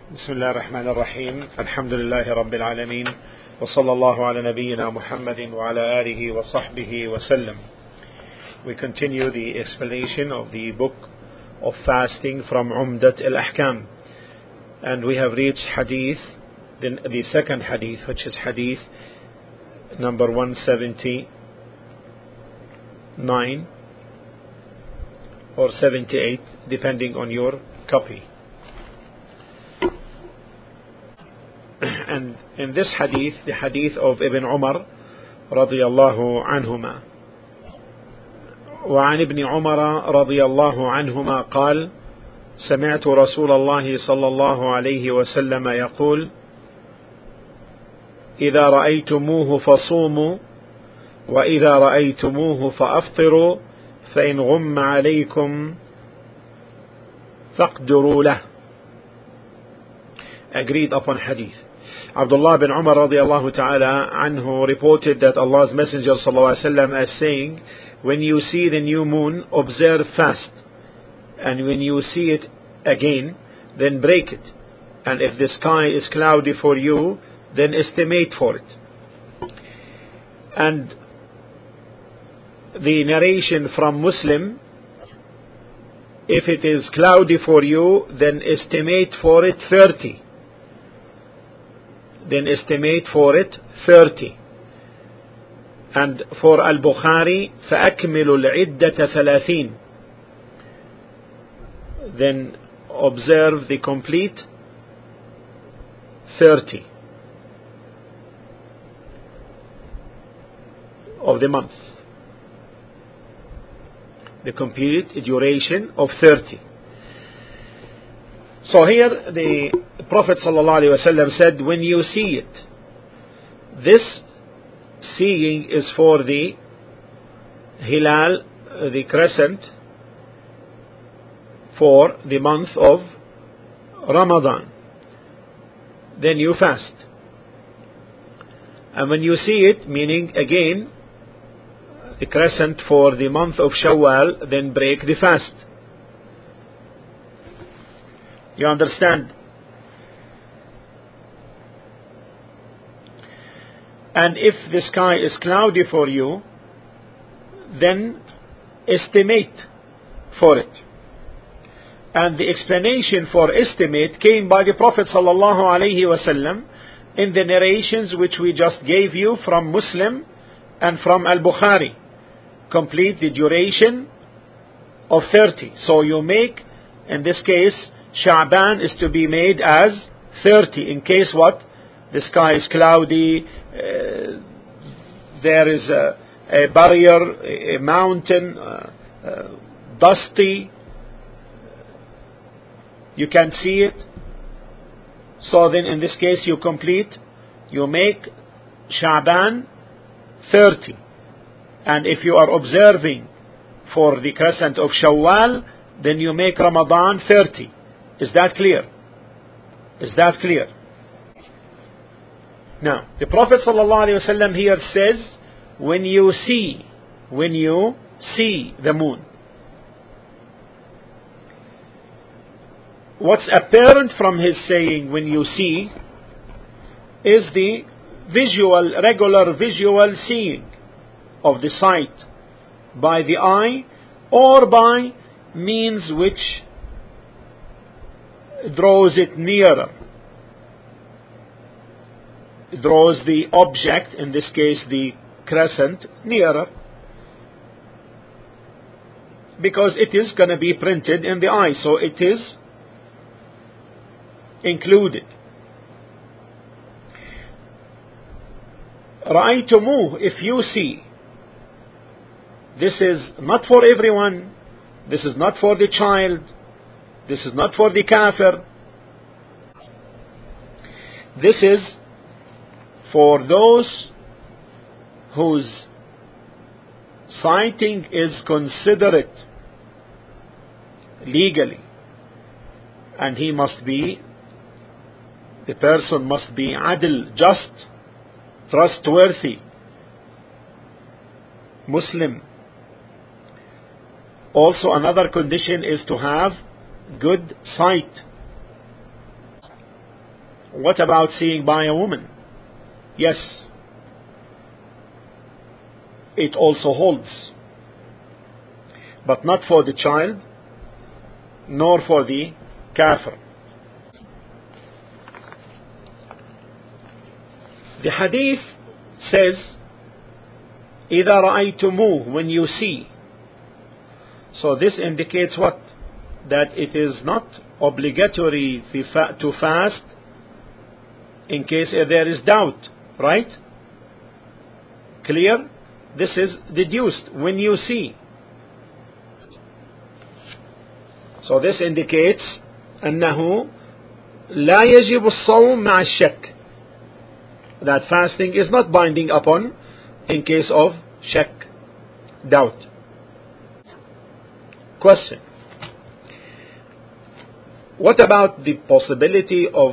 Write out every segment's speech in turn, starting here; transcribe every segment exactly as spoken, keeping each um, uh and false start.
بسم الله الرحمن الرحيم. الحمد لله رب العالمين، وصلى الله على نبينا محمد وعلى آله وصحبه وسلم. We continue the explanation of the book of fasting from Umdat al-Ahkam, and we have reached hadith, the, the second hadith, which is hadith number one seventy-nine or seventy-eight, depending on your copy. And in this hadith, the hadith of Ibn Umar رضي الله عنهما، وعن ابن عمر رضي الله عنهما قال: سمعت رسول الله صلى الله عليه وسلم يقول: إذا رأيتموه فصوموا، وإذا رأيتموه فأفطروا، فإن غم عليكم فاقدروا له. Agreed upon hadith. Abdullah bin Umar radiallahu ta'ala anhu reported that Allah's Messenger sallallahu alaihi wasallam as saying, when you see the new moon, observe fast, and when you see it again, then break it, and if the sky is cloudy for you, then estimate for it. And the narration from Muslim, if it is cloudy for you, then estimate for it thirty. Then estimate for it thirty. And for Al-Bukhari, فَأَكْمِلُوا الْعِدَّةَ ثَلَاثِينَ. Then observe the complete thirty of the month. The complete duration of thirty. So here the Prophet ﷺ said, when you see it, this seeing is for the hilal, the crescent, for the month of Ramadan. Then you fast. And when you see it, meaning again the crescent for the month of Shawwal, then break the fast. You understand? And if the sky is cloudy for you, then estimate for it. And the explanation for estimate came by the Prophet sallallahu alaihi wasallam in the narrations which we just gave you from Muslim and from Al-Bukhari. Complete the duration of thirty. So you make, in this case, Sha'ban is to be made as thirty, in case what? The sky is cloudy, uh, there is a, a barrier, a mountain, uh, uh, dusty, you can't see it. So then in this case you complete, you make Sha'ban thirty. And if you are observing for the crescent of Shawwal, then you make Ramadan thirty. Is that clear? Is that clear? Now, the Prophet ﷺ here says, when you see, when you see the moon. What's apparent from his saying, when you see, is the visual, regular visual seeing of the sight by the eye, or by means which draws it nearer. Draws the object, in this case the crescent, nearer, because it is going to be printed in the eye, so it is included. رأيتموه, if you see. This is not for everyone. This is not for the child. This is not for the kafir. This is for those whose sighting is considerate legally, and he must be, the person must be adil, just, trustworthy, Muslim. Also another condition is to have good sight. What about seeing by a woman? Yes, it also holds, but not for the child, nor for the kafir. The hadith says, إِذَا رَأَيْتُمُوهُ, when you see. So this indicates what? That it is not obligatory to fast in case there is doubt, right? Clear? This is deduced when you see. So this indicates أنه لا يجب الصوم مع الشك, that fasting is not binding upon in case of shak, doubt. Question: what about the possibility of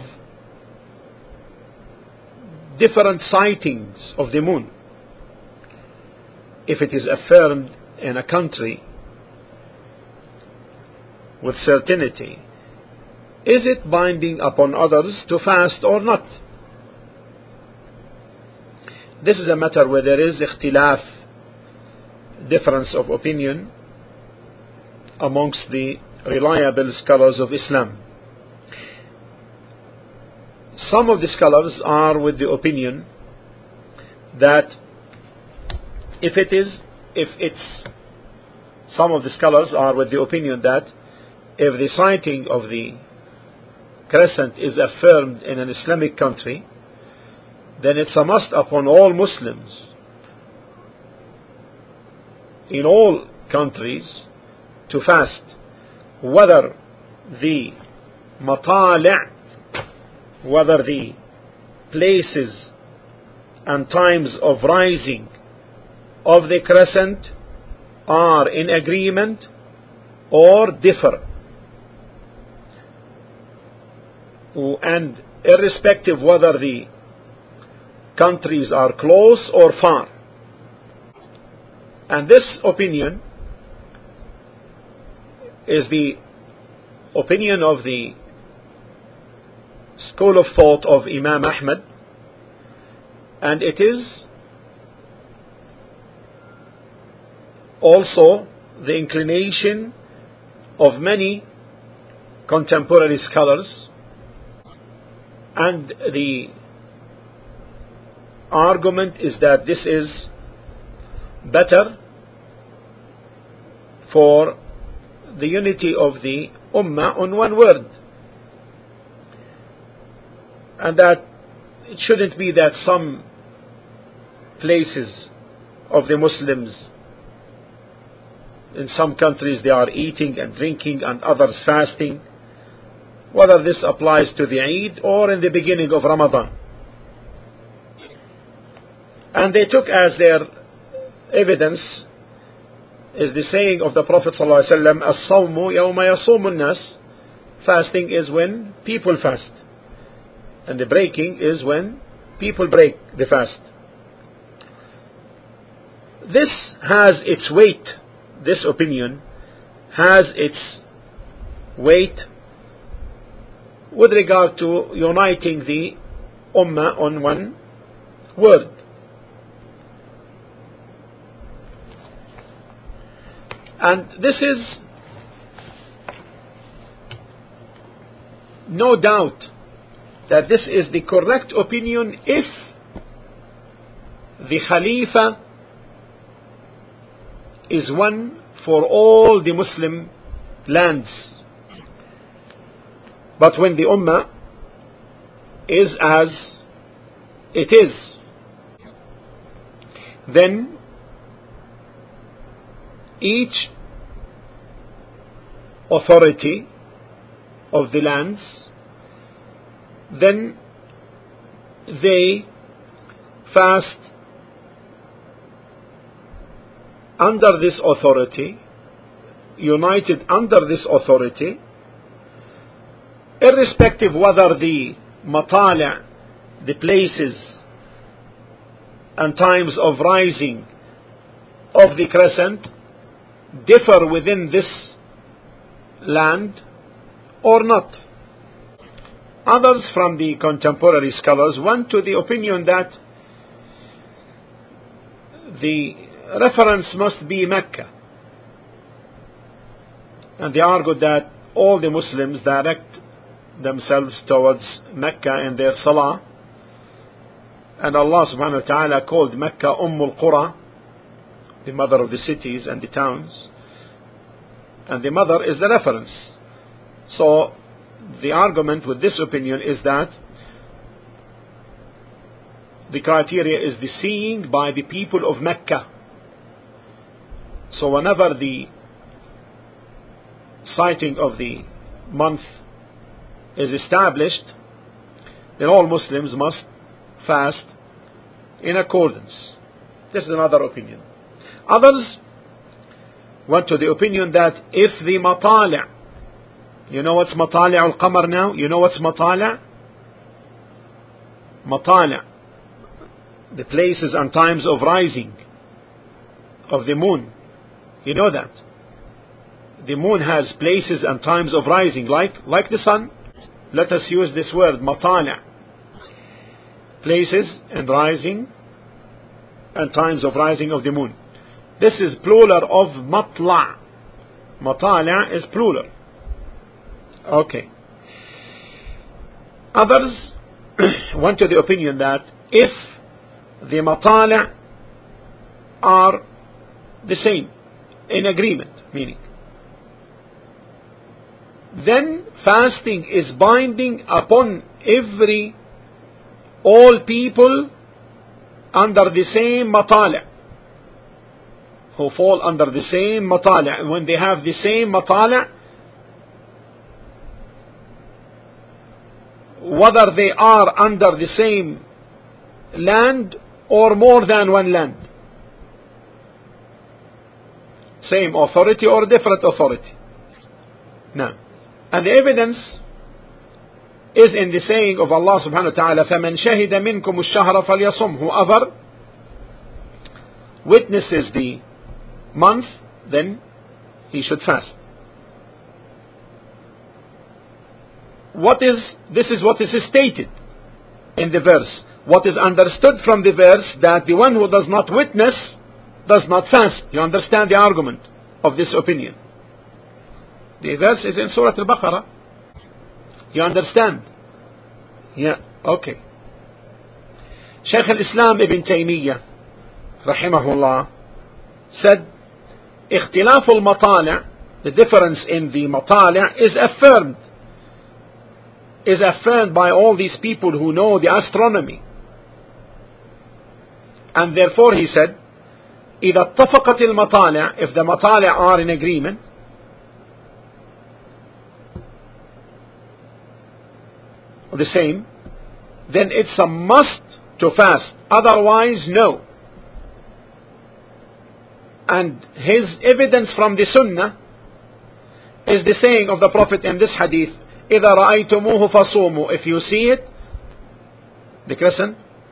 different sightings of the moon? If it is affirmed in a country with certainty, is it binding upon others to fast or not? This is a matter where there is ikhtilaf, difference of opinion amongst the reliable scholars of Islam. Some of the scholars are with the opinion that if it is, if it's, some of the scholars are with the opinion that if the sighting of the crescent is affirmed in an Islamic country, then it's a must upon all Muslims in all countries to fast, whether the matali', whether the places and times of rising of the crescent are in agreement or differ, and irrespective whether the countries are close or far. And this opinion is the opinion of the school of thought of Imam Ahmad, and it is also the inclination of many contemporary scholars, and the argument is that this is better for the unity of the Ummah on one word, and that it shouldn't be that some places of the Muslims, in some countries they are eating and drinking and others fasting, whether this applies to the Eid or in the beginning of Ramadan. And they took as their evidence is the saying of the Prophet ﷺ, "As-sawmu yawma yasumu an-nas." Fasting is when people fast, and the breaking is when people break the fast. This has its weight. This opinion has its weight with regard to uniting the Ummah on one word. And this is no doubt that this is the correct opinion if the Khalifa is one for all the Muslim lands. But when the Ummah is as it is, then each authority of the lands, then they fast under this authority, united under this authority, irrespective whether the matali', the places and times of rising of the crescent, differ within this land or not. others from the contemporary scholars went to the opinion that the reference must be Mecca. And they argued that all the Muslims direct themselves towards Mecca in their salah. And Allah subhanahu wa ta'ala called Mecca Ummul Qura, the mother of the cities and the towns. And the mother is the reference. So the argument with this opinion is that the criteria is the seeing by the people of Mecca. So whenever the sighting of the month is established, then all Muslims must fast in accordance. This is another opinion. Others went to the opinion that if the matali', you know what's matali' al-qamar now? You know what's matali'? Matali', the places and times of rising of the moon. You know that. The moon has places and times of rising, like, like the sun. Let us use this word, matali'. Places and rising and times of rising of the moon. This is plural of matla'. Matali' is plural. Okay. Others went to the opinion that if the matali' are the same, in agreement, meaning, then fasting is binding upon every, all people under the same matali', who fall under the same matali'. When they have the same matali', whether they are under the same land or more than one land, same authority or different authority. Now, and the evidence is in the saying of Allah subhanahu wa ta'ala, فَمَنْ شَهِدَ مِنْكُمُ الشَّهْرَ فَلْيَصُمْ. Whoever witnesses the month, then he should fast. What is, this is what is stated in the verse. What is understood from the verse, that the one who does not witness does not fast. You understand the argument of this opinion? The verse is in Surah Al-Baqarah. You understand? Yeah, okay. Shaykh al-Islam Ibn Taymiyyah rahimahullah said, اختلاف المطالع, the difference in the matali' is affirmed, is affirmed by all these people who know the astronomy. And therefore he said, إذا اتفقت المطالع, if the matali' are in agreement, the same, then it's a must to fast. Otherwise, no. And his evidence from the Sunnah is the saying of the Prophet in this hadith, إِذَا رَأَيْتُمُوهُ فَصُومُوا. If you see it, the crescent,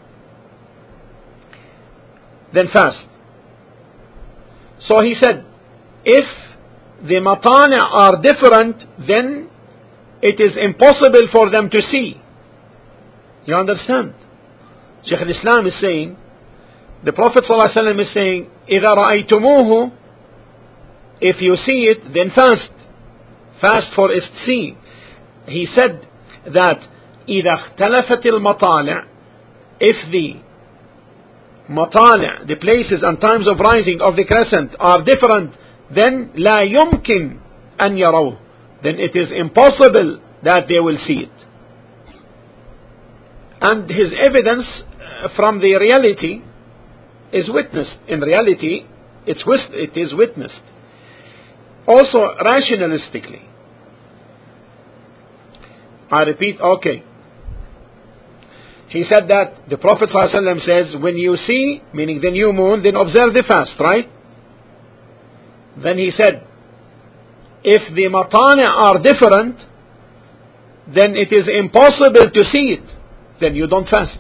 then fast. So he said, if the matani' are different, then it is impossible for them to see. You understand? Shaykh al-Islam is saying, the Prophet ﷺ is saying, إِذَا رَأَيْتُمُوهُ, if you see it, then fast. Fast for its seeing. He said that إِذَا اخْتَلَفَتِ الْمَطَالِعِ, if the matali', the places and times of rising of the crescent are different, then لَا يُمْكِنْ أَنْ يَرَوْهُ, then it is impossible that they will see it. And his evidence from the reality is witnessed. In reality, it's, it is witnessed. Also, rationalistically. I repeat, okay. He said that the Prophet ﷺ says, when you see, meaning the new moon, then observe the fast, right? Then he said, if the matani' are different, then it is impossible to see it. Then you don't fast.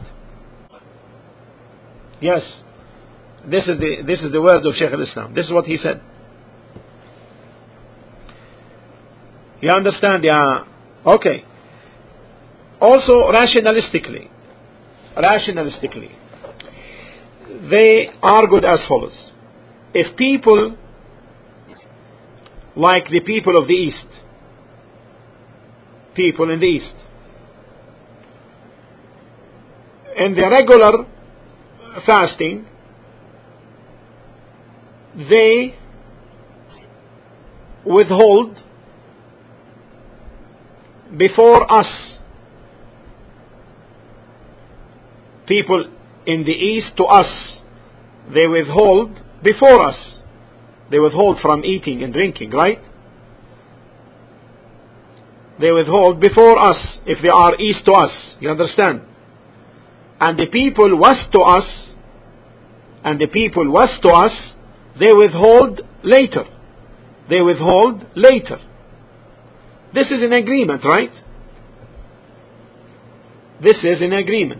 Yes. This is the, this is the word of Shaykh al-Islam. This is what he said. You understand? Yeah. Okay. Also, rationalistically, rationalistically, they argued as follows. If people like the people of the East, people in the East, in the regular fasting, they withhold before us. People in the East to us, they withhold before us. They withhold from eating and drinking, right? They withhold before us if they are East to us. You understand? And the people West to us, and the people West to us, they withhold later. They withhold later. This is an agreement, right? This is an agreement.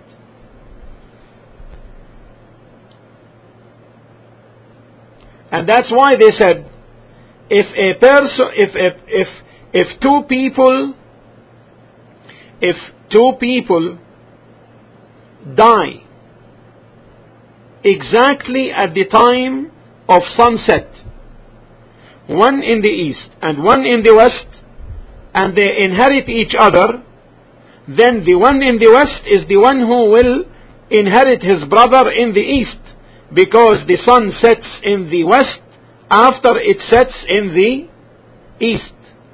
And that's why they said, if a person, if if if if two people, if two people die exactly at the time of sunset, one in the East and one in the West, and they inherit each other, then the one in the West is the one who will inherit his brother in the East, because the sun sets in the West after it sets in the East.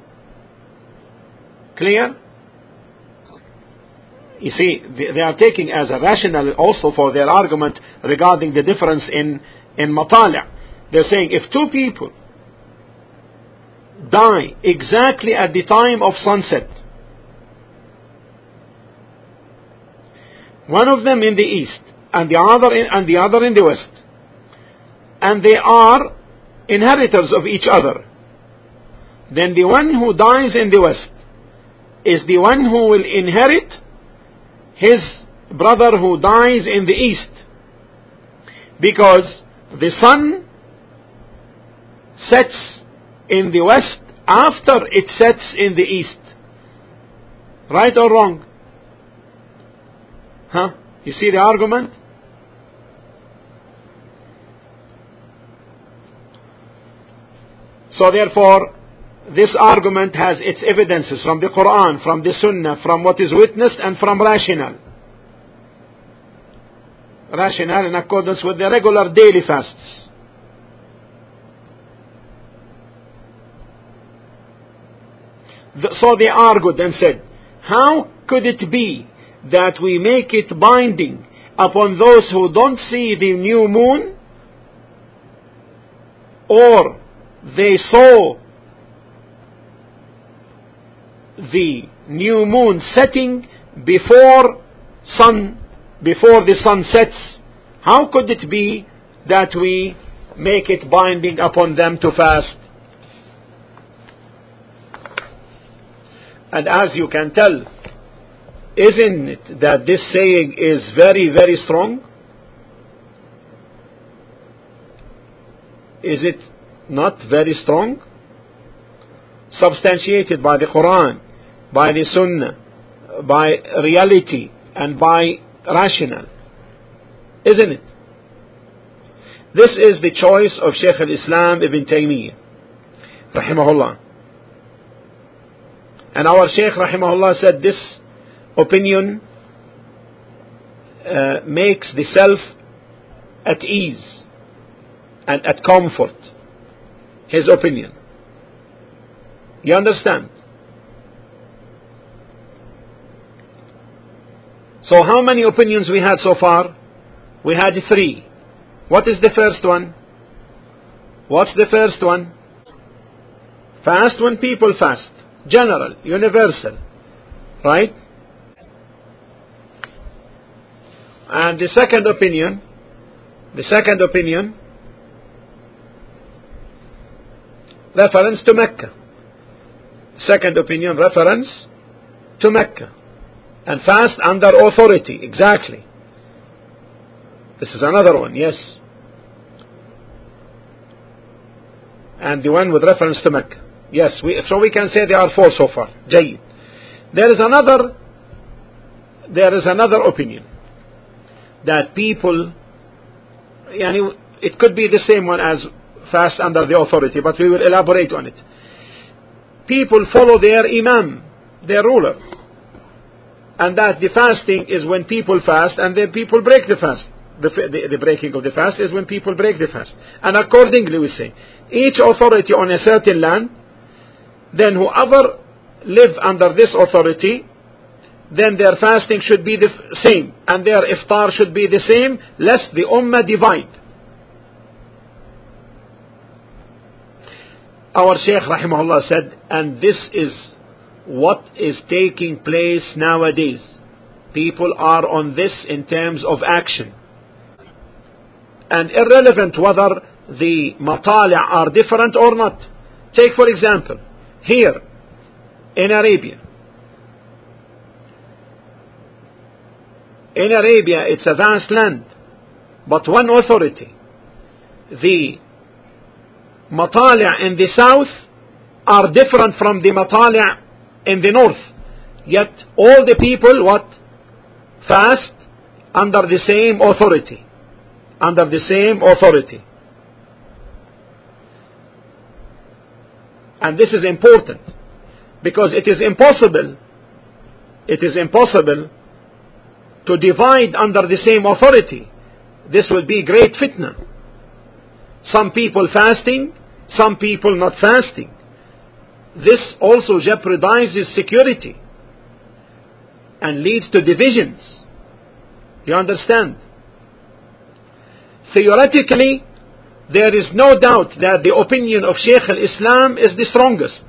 Clear? You see, they are taking as a rationale also for their argument regarding the difference in, in matali'. They're saying if two people die exactly at the time of sunset, one of them in the East and the other in, and the other in the West, and they are inheritors of each other, then the one who dies in the West is the one who will inherit his brother who dies in the East, because the sun sets in the West after it sets in the East. Right or wrong? Huh? You see the argument? So therefore, this argument has its evidences from the Quran, from the Sunnah, from what is witnessed, and from rational. Rational in accordance with the regular daily fasts. So they argued and said, how could it be that we make it binding upon those who don't see the new moon, or they saw the new moon setting before sun, before the sun sets? How could it be that we make it binding upon them to fast? And as you can tell, isn't it that this saying is very, very strong? Is it not very strong? Substantiated by the Quran, by the Sunnah, by reality, and by rational. Isn't it? This is the choice of Shaykh al-Islam Ibn Taymiyyah, rahimahullah. And our Shaykh, rahimahullah, said this opinion uh, makes the self at ease and at comfort. His opinion. You understand? So how many opinions we had so far? We had three. What is the first one? What's the first one? Fast when people fast. General, universal. Right? And the second opinion, the second opinion, reference to Mecca. Second opinion, reference to Mecca. And fast under authority, exactly. This is another one, yes. And the one with reference to Mecca. Yes, we, so we can say there are four so far. Jayyid. There is another there is another opinion that people, yani, it could be the same one as fast under the authority, but we will elaborate on it. People follow their imam, their ruler, and that the fasting is when people fast, and then people break the fast. The, the, the breaking of the fast is when people break the fast. And accordingly we say, each authority on a certain land, then whoever live under this authority, then their fasting should be the same, and their iftar should be the same, lest the ummah divide. Our Shaykh rahimahullah said, and this is what is taking place nowadays. People are on this in terms of action. And irrelevant whether the matali' are different or not. Take for example, here in Arabia. In Arabia it's a vast land, but one authority. The matali' in the south are different from the matali' in the north. Yet all the people what? Fast under the same authority. Under the same authority. And this is important, because it is impossible, it is impossible to divide under the same authority. This would be great fitna. Some people fasting, some people not fasting. This also jeopardizes security and leads to divisions. You understand? Theoretically, there is no doubt that the opinion of Shaykh al-Islam is the strongest.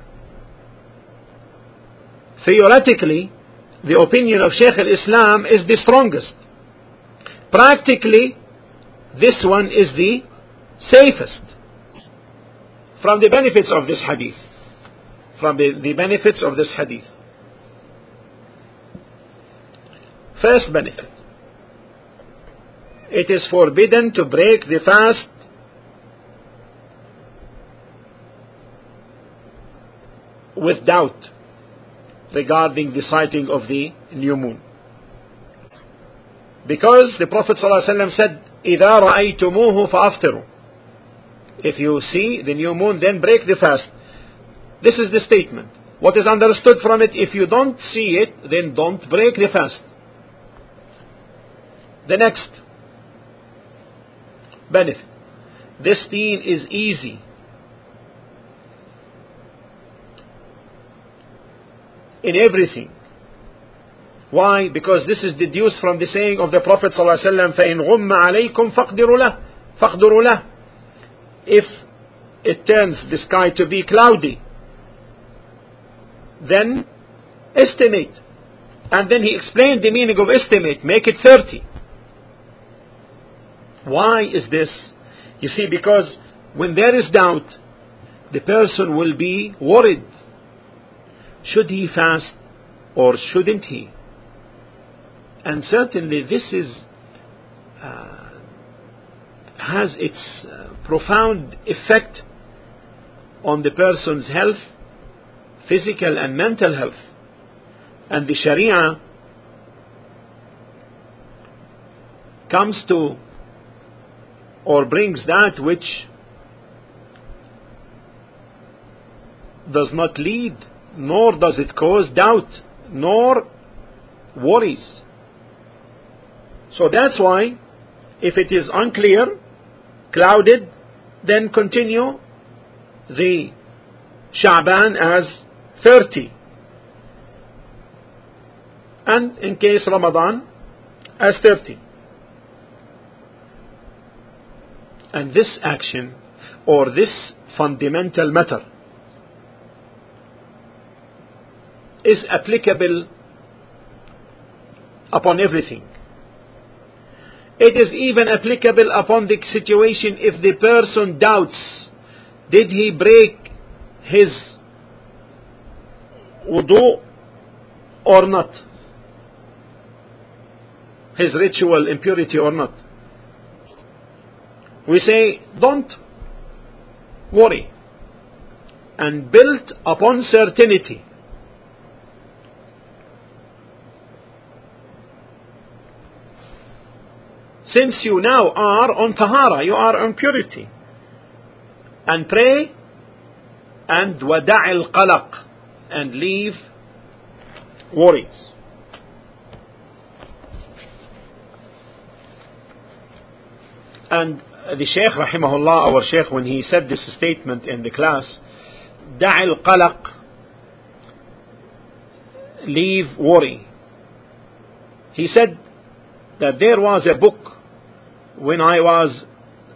Theoretically, the opinion of Shaykh al-Islam is the strongest. Practically, this one is the safest. From the benefits of this hadith. From the, the benefits of this hadith. First benefit. It is forbidden to break the fast with doubt regarding the sighting of the new moon. Because the Prophet ﷺ said, إِذَا رَأَيْتُمُوهُ فَأَفْطِرُوا. If you see the new moon, then break the fast. This is the statement. What is understood from it? If you don't see it, then don't break the fast. The next benefit. This deen is easy. In everything. Why? Because this is deduced from the saying of the Prophet ﷺ, فَإِنْ غُمَّ عَلَيْكُمْ فَاقْدِرُوا لَهُ فَاقْدِرُوا لَهُ. If it turns the sky to be cloudy, then estimate. And then he explained the meaning of estimate. Make it thirty. Why is this? You see, because when there is doubt, the person will be worried. Should he fast or shouldn't he? And certainly this is uh, has its uh, profound effect on the person's health, physical and mental health. And the Sharia comes to or brings that which does not lead, nor does it cause doubt, nor worries. So that's why, if it is unclear, clouded, then continue the Sha'ban as thirty. And in case Ramadan, as thirty. And this action, or this fundamental matter, is applicable upon everything. It is even applicable upon the situation if the person doubts, did he break his wudu or not? His ritual impurity or not? We say, don't worry, and build upon certainty. since you now are on tahara, you are on purity, and pray, and wada' al-qalaq, and leave worries. And the Shaykh rahimahullah, our Shaykh, when he said this statement in the class, da' al-qalaq, leave worry, he said that there was a book when I was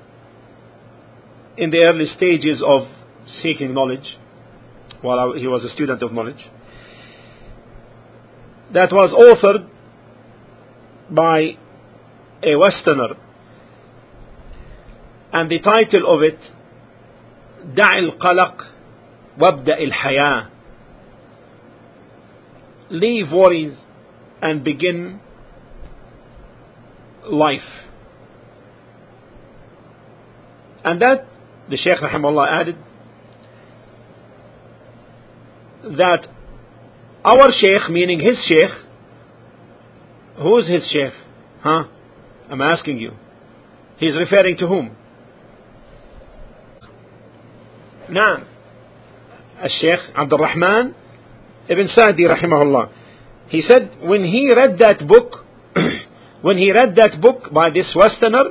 in the early stages of seeking knowledge, while I, he was a student of knowledge, that was authored by a Westerner, and the title of it, Da' al-qalaq wabda' al-hayah, leave worries and begin life. And that, the Shaykh rahimahullah added, that our Shaykh, meaning his Shaykh, who is his Shaykh? Huh? I'm asking you. He's referring to whom? Naam. Al-Shaykh Abdul Rahman ibn Sa'di rahimahullah. He said when he read that book, when he read that book by this Westerner,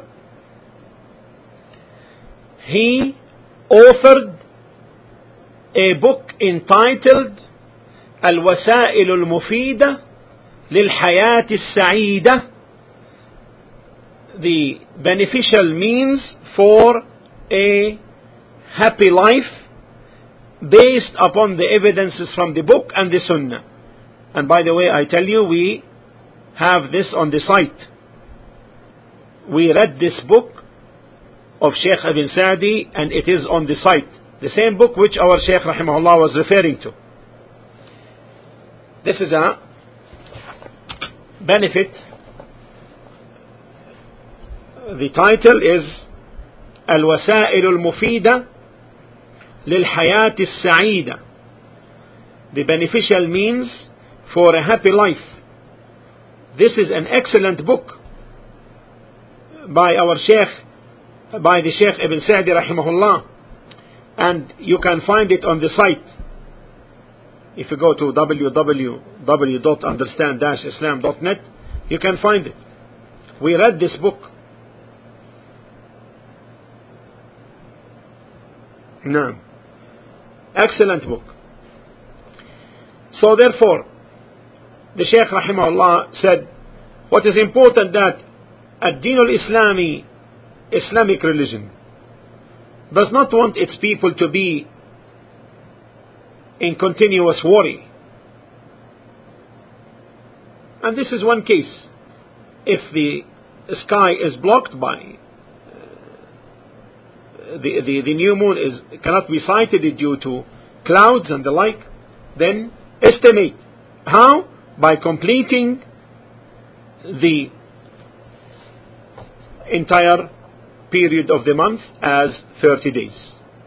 he authored a book entitled Al-Wasa'il al-Mufida lil-Hayat al-Sa'ida, the beneficial means for a happy life, based upon the evidences from the book and the Sunnah. And by the way, I tell you, we have this on the site. We read this book of Shaykh Ibn Sa'di, and it is on the site. The same book which our Shaykh rahimahullah was referring to. This is a benefit. The title is Al-Wasa'il al-Mufida lil-Hayat al-Sa'ida, the beneficial means for a happy life. This is an excellent book by our Shaykh, by the Shaykh Ibn Sa'di rahimahullah, and you can find it on the site. If you go to w w w dot understand dash islam dot net, you can find it. We read this book. No. Excellent book. So therefore, the Shaykh rahimahullah said, what is important that ad-din al-Islami, Islamic religion, does not want its people to be in continuous worry. And this is one case. If the sky is blocked by The, the, the new moon is cannot be sighted due to clouds and the like, then estimate. How? By completing the entire period of the month as thirty days.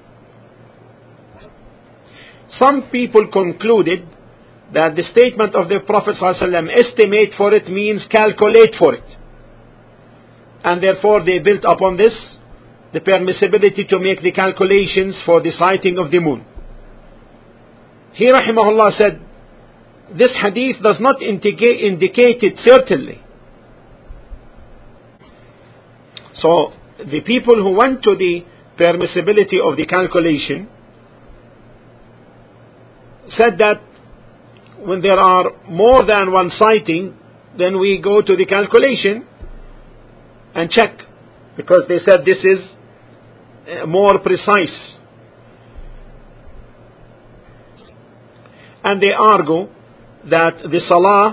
Some people concluded that the statement of the Prophet ﷺ, estimate for it, means calculate for it, and therefore they built upon this the permissibility to make the calculations for the sighting of the moon. He rahimahullah said, this hadith does not indicate, indicate it certainly. So the people who went to the permissibility of the calculation said that when there are more than one sighting, then we go to the calculation and check, because they said this is more precise. And they argue that the salah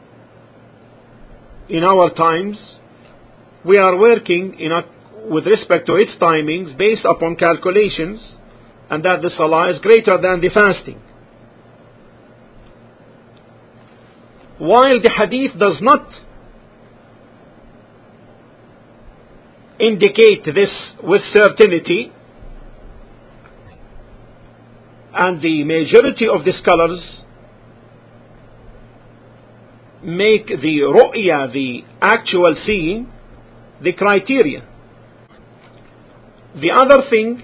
in our times, we are working in a, with respect to its timings based upon calculations, and that the salah is greater than the fasting. While the hadith does not indicate this with certainty, and the majority of the scholars make the ru'ya, the actual seeing, the criteria. The other thing,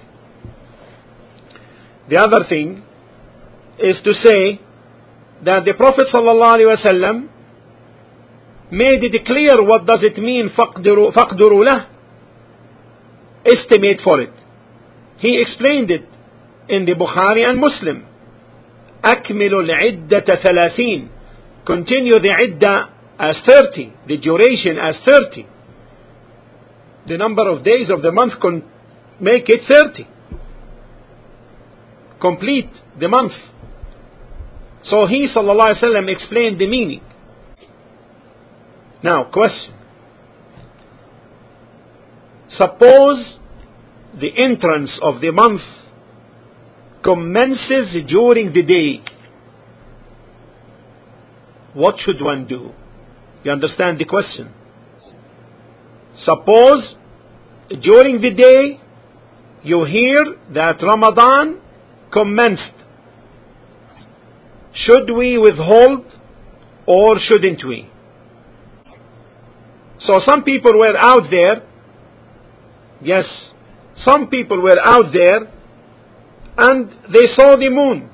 the other thing is to say that the Prophet ﷺ made it clear what does it mean فَقْدُرُوا لَهُ, estimate for it. He explained it in the Bukhari and Muslim. أكمل العدة ثلاثين, continue the iddah as thirty, the duration as thirty. The number of days of the month can make it thirty. Complete the month. So he sallallahu alaihi wasallam explained the meaning. Now, question. Suppose the entrance of the month commences during the day. What should one do? You understand the question? Suppose during the day you hear that Ramadan commenced. Should we withhold or shouldn't we? So some people were out there. Yes, some people were out there and they saw the moon.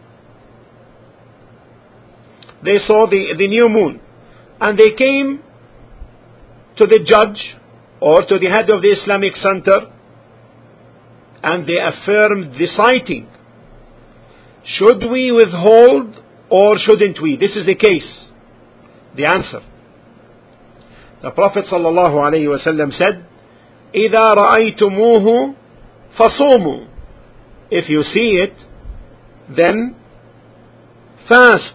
They saw the, the new moon. And they came to the judge or to the head of the Islamic Center and they affirmed the sighting. Should we withhold or shouldn't we? This is the case. The answer. The Prophet sallallahu alayhi wa sallam said, إِذَا رَأَيْتُمُوهُ فَصُومُوا. If you see it, then fast.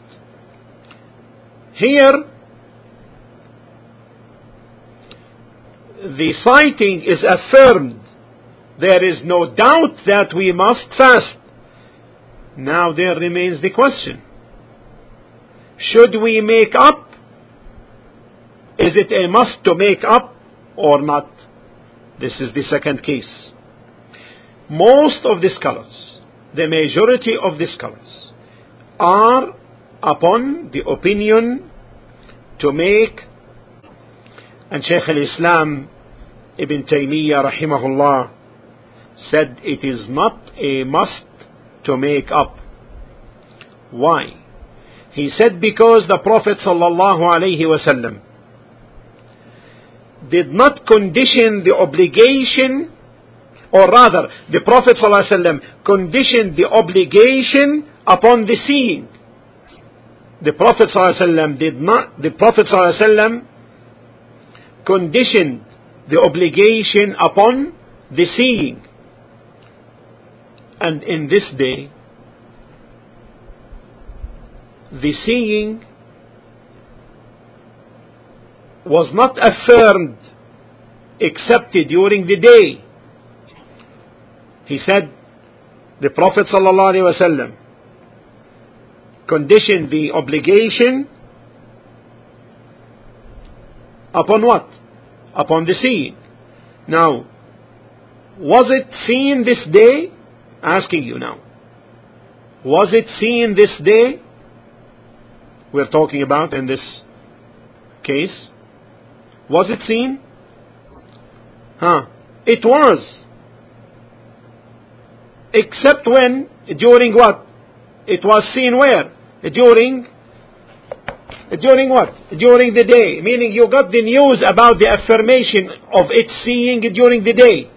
Here, the sighting is affirmed. There is no doubt that we must fast. Now there remains the question. Should we make up? Is it a must to make up or not? This is the second case. Most of the scholars, the majority of the scholars, are upon the opinion to make, and Shaykh al-Islam Ibn Taymiyyah rahimahullah said it is not a must to make up. Why? He said because the Prophet sallallahu alaihi wasallam did not condition the obligation, or rather the Prophet sallallahu alaihi wasallam conditioned the obligation upon the seeing. The Prophet sallallahu alaihi wasallam did not, the Prophet sallallahu alaihi wasallam conditioned the obligation upon the seeing. And in this day, the seeing was not affirmed except during the day. He said, the Prophet sallallahu alaihi wasallam conditioned the obligation upon what? Upon the seeing. Now, was it seen this day? Asking you now. Was it seen this day? We're talking about in this case. Was it seen? Huh? It was. Except when? During what? It was seen where? During During what? During the day. Meaning you got the news about the affirmation of it seeing during the day.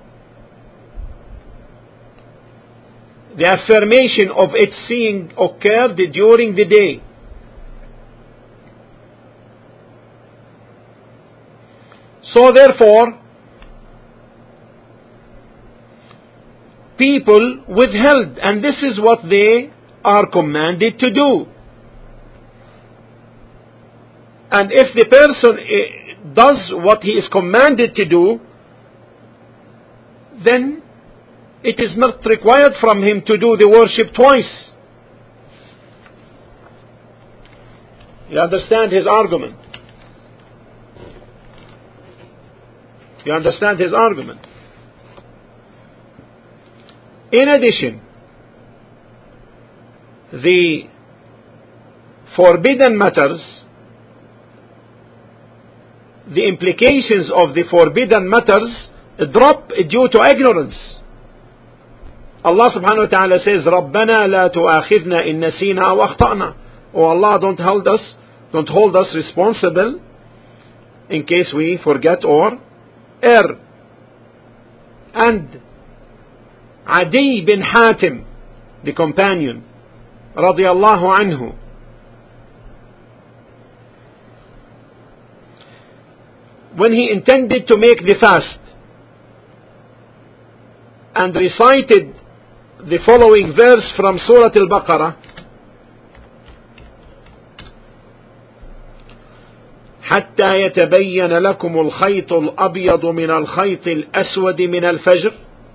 The affirmation of it seeing occurred during the day. So therefore, people withheld, and this is what they are commanded to do. And if the person does what he is commanded to do, then it is not required from him to do the worship twice. You understand his argument? You understand his argument? In addition, the forbidden matters the implications of the forbidden matters drop due to ignorance. Allah subhanahu wa ta'ala says, رَبَّنَا لَا تُؤَاخِذْنَا إِن نَسِينَا أَوْ أَخْطَأْنَا. Oh Allah, don't hold us, don't hold us responsible in case we forget or err. And Adi bin Hatim, the companion, radiyallahu anhu, when he intended to make the fast and recited the following verse from Surah Al-Baqarah, حتى يتبين لكم الخيط الأبيض من الخيط الأسود من الفجر,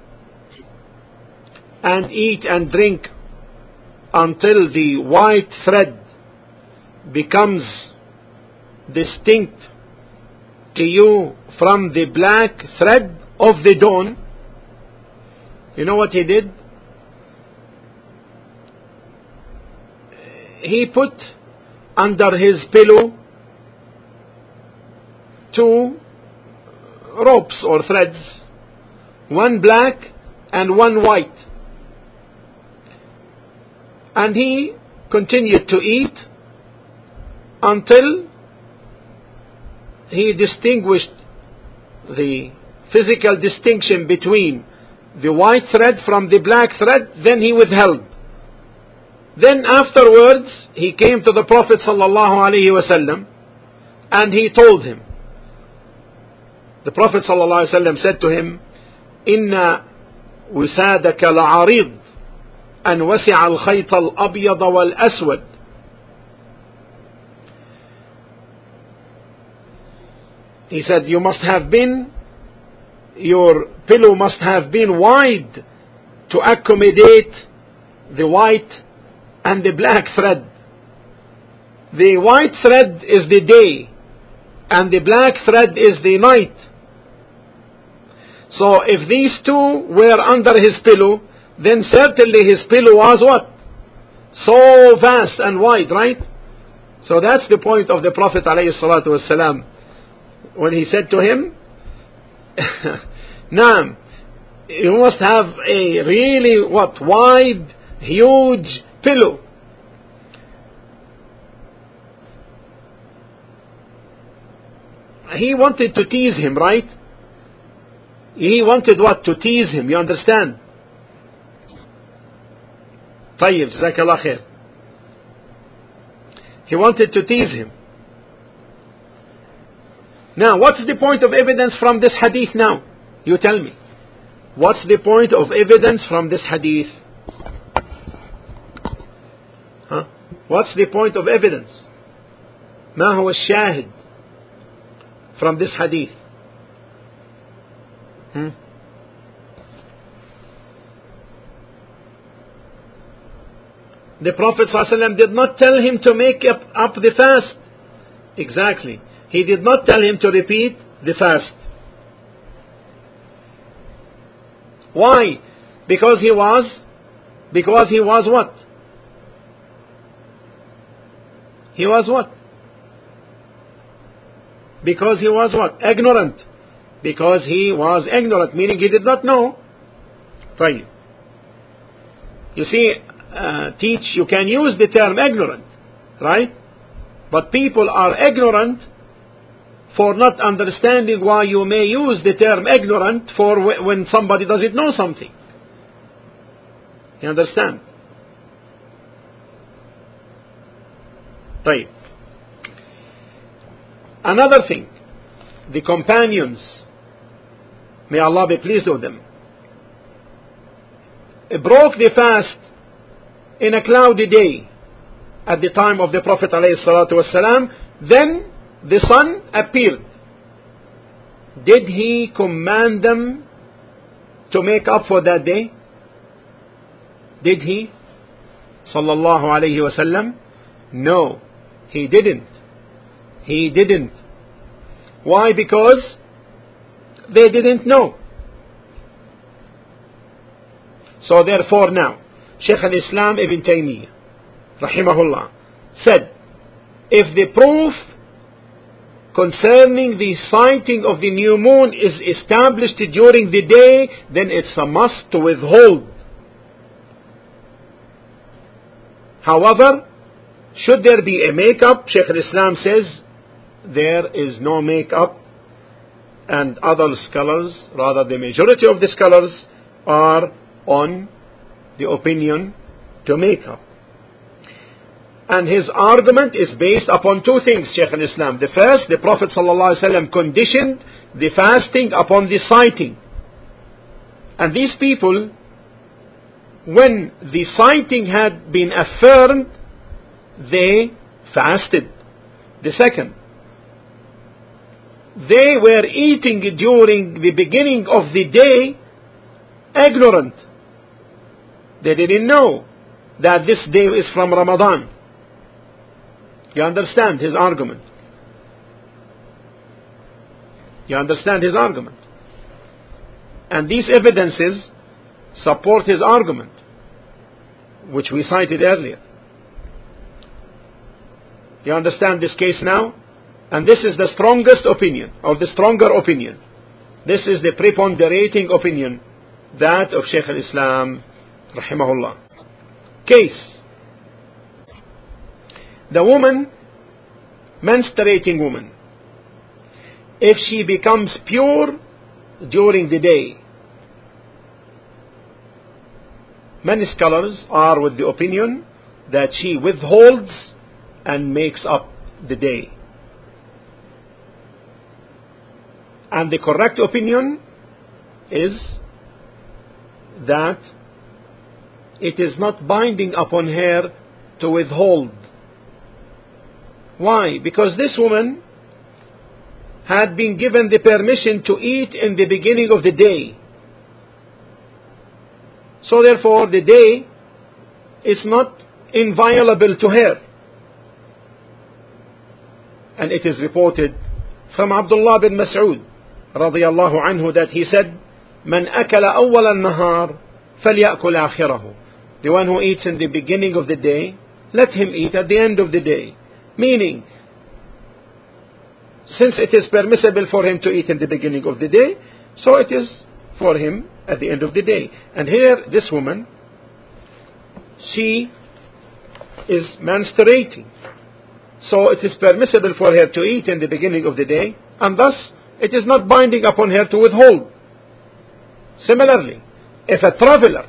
and eat and drink until the white thread becomes distinct to you from the black thread of the dawn. You know what he did? He put under his pillow two ropes or threads, one black and one white, and he continued to eat until he distinguished the physical distinction between the white thread from the black thread. Then he withheld. Then afterwards he came to the Prophet sallallahu alaihi wasallam and he told him. The Prophet sallallahu alaihi wasallam said to him, "Inna wisadaka la'arid an wasi'a al-khayt al-abyad wal-aswad." He said, you must have been, your pillow must have been wide to accommodate the white and the black thread. The white thread is the day and the black thread is the night. So if these two were under his pillow, then certainly his pillow was what? So vast and wide, right? So that's the point of the Prophet alayhi salatu wasalam, when he said to him, Naam, you must have a really what? Wide, huge pillow. He wanted to tease him, right? He wanted what? To tease him, you understand? طيب, جزاك الله خير. He wanted to tease him. Now, what's the point of evidence from this hadith now? You tell me. What's the point of evidence from this hadith? Huh? What's the point of evidence? ما هو الشاهد from this hadith? Hmm? The Prophet ﷺ did not tell him to make up, up the fast. Exactly. He did not tell him to repeat the fast. Why? Because he was, because he was what? He was what? Because he was what? Ignorant. Because he was ignorant, meaning he did not know. طيب. You see, uh, teach, you can use the term ignorant, right? But people are ignorant for not understanding why you may use the term ignorant for w- when somebody doesn't know something. You understand? طيب. Another thing, the companions, may Allah be pleased with them, broke the fast in a cloudy day at the time of the Prophet ﷺ. Then the sun appeared. Did he command them to make up for that day? Did he? Sallallahu alayhi wasallam? No, he didn't. He didn't. Why? Because they didn't know. So therefore now, Shaykh al-Islam Ibn Taymiyyah, rahimahullah, said, if the proof concerning the sighting of the new moon is established during the day, then it's a must to withhold. However, should there be a make-up, Shaykh al-Islam says there is no make-up, and other scholars, rather the majority of the scholars, are on the opinion to make up. And his argument is based upon two things, Shaykh al-Islam. The first, the Prophet ﷺ conditioned the fasting upon the sighting. And these people, when the sighting had been affirmed, they fasted. The second, they were eating during the beginning of the day ignorant. They didn't know that this day is from Ramadan. You understand his argument? You understand his argument? And these evidences support his argument, which we cited earlier. You understand this case now? And this is the strongest opinion, or the stronger opinion. This is the preponderating opinion, that of Shaykh al-Islam, rahimahullah. Case. The woman, menstruating woman, if she becomes pure during the day, many scholars are with the opinion that she withholds and makes up the day. And the correct opinion is that it is not binding upon her to withhold. Why? Because this woman had been given the permission to eat in the beginning of the day. So therefore the day is not inviolable to her. And it is reported from Abdullah bin Mas'ud radiyallahu anhu that he said, "Man akala awwal an-nahar falyakul akhirahu." The one who eats in the beginning of the day, let him eat at the end of the day. Meaning, since it is permissible for him to eat in the beginning of the day, so it is for him at the end of the day. And here, this woman, she is menstruating. So it is permissible for her to eat in the beginning of the day, and thus it is not binding upon her to withhold. Similarly, if a traveler,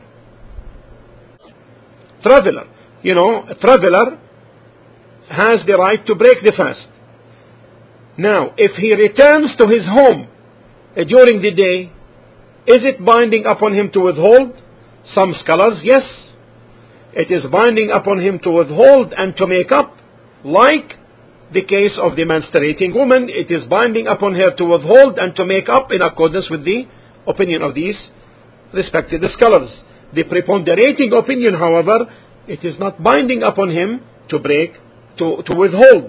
traveler, you know, a traveler has the right to break the fast. Now, if he returns to his home uh, during the day, is it binding upon him to withhold? Some scholars, yes. It is binding upon him to withhold and to make up. Like the case of the menstruating woman, it is binding upon her to withhold and to make up in accordance with the opinion of these respected scholars. The preponderating opinion, however, it is not binding upon him to break, to, to withhold.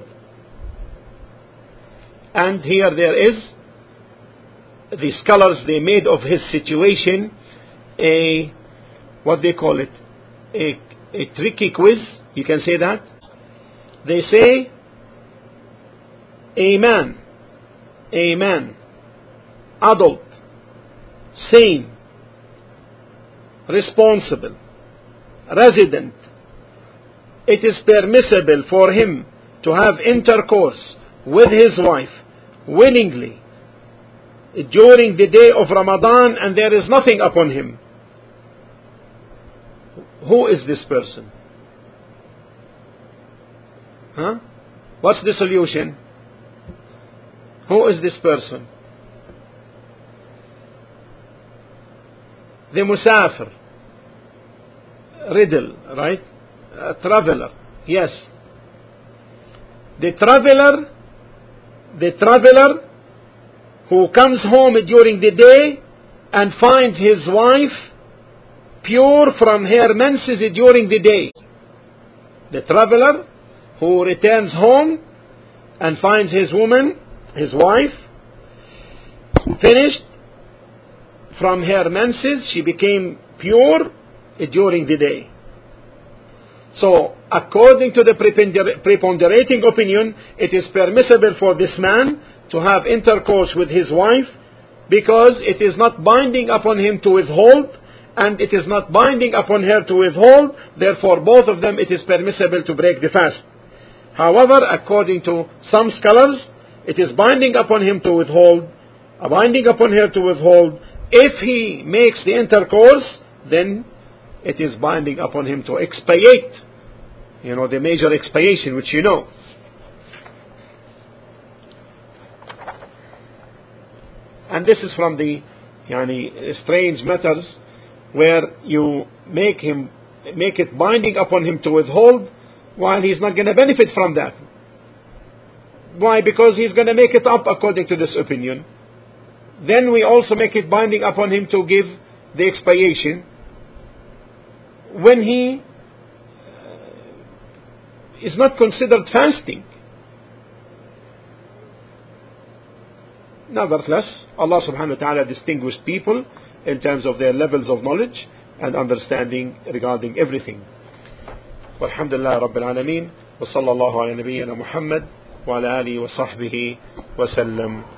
And here there is, the scholars, they made of his situation a, what they call it, a, a tricky quiz, you can say that. They say, a man, a man, adult, sane, responsible, resident, it is permissible for him to have intercourse with his wife willingly during the day of Ramadan, and there is nothing upon him. Who is this person? Huh? What's the solution? Who is this person? The musafir. Riddle, right? A traveler. Yes. The traveler, the traveler who comes home during the day and finds his wife pure from her menses during the day. The traveler who returns home and finds his woman, his wife, finished from her menses, she became pure during the day. So, according to the preponder- preponderating opinion, it is permissible for this man to have intercourse with his wife because it is not binding upon him to withhold, and it is not binding upon her to withhold. Therefore, both of them, it is permissible to break the fast. However, according to some scholars, it is binding upon him to withhold, uh, binding upon her to withhold. If he makes the intercourse, then it is binding upon him to expiate. You know, the major expiation, which you know. And this is from the yani, strange matters where you make him make it binding upon him to withhold while he's not going to benefit from that. Why? Because he's going to make it up according to this opinion. Then we also make it binding upon him to give the expiation when he is not considered fasting. Nevertheless, Allah subhanahu wa ta'ala distinguished people in terms of their levels of knowledge and understanding regarding everything. Walhamdulillah Rabbil Alameen, wa sallallahu ala nabiyyina Muhammad wa ala alihi wa sahbihi wa sallam.